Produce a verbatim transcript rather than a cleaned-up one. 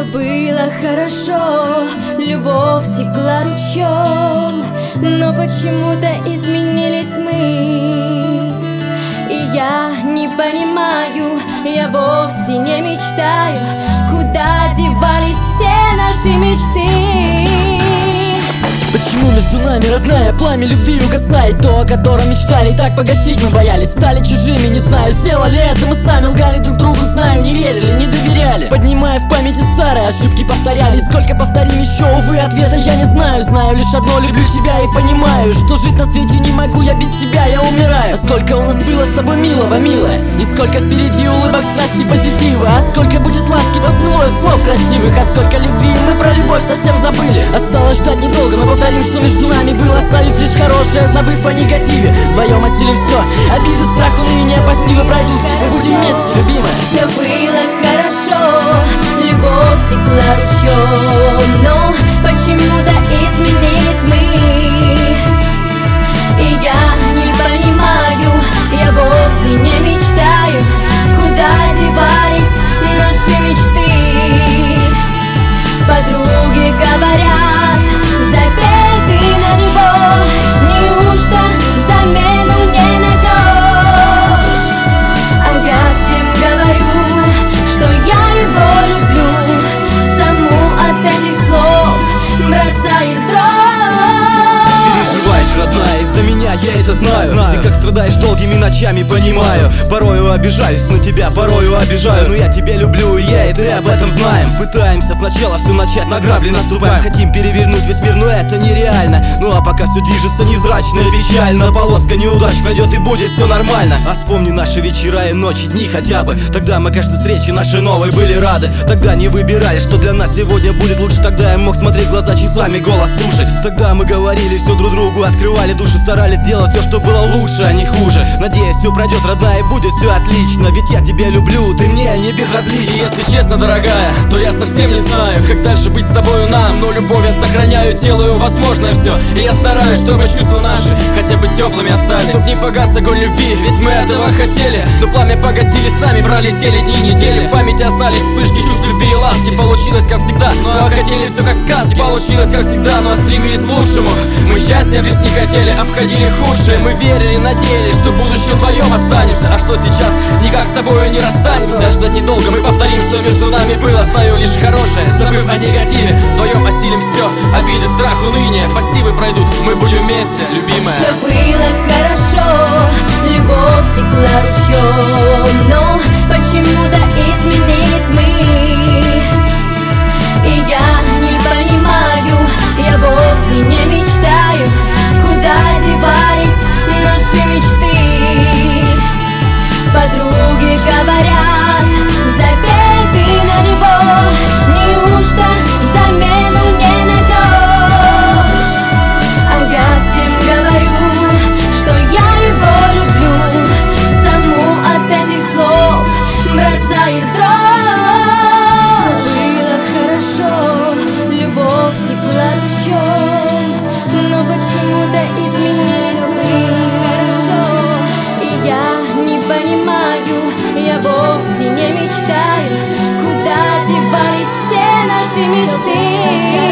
было хорошо, любовь текла ручьем, но почему-то изменились мы. И я не понимаю, я вовсе не мечтаю, куда девались все наши мечты. Почему между нами, родная, пламя любви угасает? То, о котором мечтали, так погасить мы боялись. Стали чужими, не знаю, сделали это мы сами. Лгали друг другу, знаю, не верили, не доверяли. Поднимая в памяти старые ошибки, повторяли. Сколько повторим еще, увы, ответа я не знаю. Знаю лишь одно, люблю тебя и понимаю, что жить на свете не могу, я без тебя, я умираю. А сколько у нас было с тобой милого, милая, и сколько впереди улыбок, страсти, позитива. А сколько будет ласки, поцелуев, слов красивых. А сколько любви, мы про любовь совсем забыли. Осталось ждать недолго, но повторим, что между нами было, оставив лишь хорошее, забыв о негативе. Вдвоем осилим все, обиды, страх, уныние, пассивы пройдут. Мы будем вместе, любимая. Все было хорошо, любовь текла ручьем, но почему-то изменились мы. И я не понимаю, я вовсе не мечтаю, куда девались наши мечты. Подруги говорят, забей ты на него, неужто замену не найдешь? А я всем говорю, что я его люблю, саму от этих слов бросает в дрожь. Переживаешь, родная, из-за меня, я это знаю, знаю. И как страдаешь долгими ночами, понимаю. Порою обижаюсь на тебя, порою обижаю. Но я тебя люблю, и я, и ты об этом знаем. Пытаемся сначала все начать, на грабли наступаем. Хотим перевернуть весь мир, но это нереально. Ну а пока все движется невзрачно и печально, полоска неудач пройдет и будет все нормально. А вспомни наши вечера и ночи, дни хотя бы. Тогда мы каждой встрече нашей новой были рады. Тогда не выбирали, что для нас сегодня будет лучше. Тогда я мог смотреть в глаза часами, голос слушать. Тогда мы говорили все друг другу, открывали души, старались сделать все, что было лучше, а не хуже. Надеюсь, все пройдет, родная, и будет все отлично. Ведь я тебя люблю, ты мне не безразлична. И если честно, дорогая, то я совсем не знаю, как дальше быть с тобою нам. Но любовь я сохраняю, делаю возможное все. И я стараюсь, чтобы чувства наши хотя бы теплыми остались. Чтоб не погас огонь любви, ведь мы этого хотели. Но пламя погасили сами, пролетели дни, недели. В памяти остались вспышки чувств любви и ласки. Получилось как всегда, но хотели все как сказки. Получилось как всегда, но стремились к лучшему. Мы счастья без не хотели, обходили худшее. Мы верили, надеялись, что в будущем вдвоем останемся. А что сейчас, никак с тобою не расстанемся. Ждать недолго, мы повторим, что между нами было. Оставим лишь хорошее, забыв о негативе. Вдвоем осилим все, обиды, страх, уныние, пассивы пройдут, мы будем вместе, любимая. Все было хорошо, любовь текла ручьем, но почему-то изменились мы. И я не понимаю, я вовсе не мечтаю, куда девались наши мечты. Подруги говорят, забей ты на него, неужто замену не найдешь? А я всем говорю, что я его люблю, саму от этих слов бросает в дрожь. Все было хорошо, любовь текла ручьем, но почему-то изменились мы. Хорошо, и я не понимаю, я вовсе не мечтаю, куда девались все наши мечты.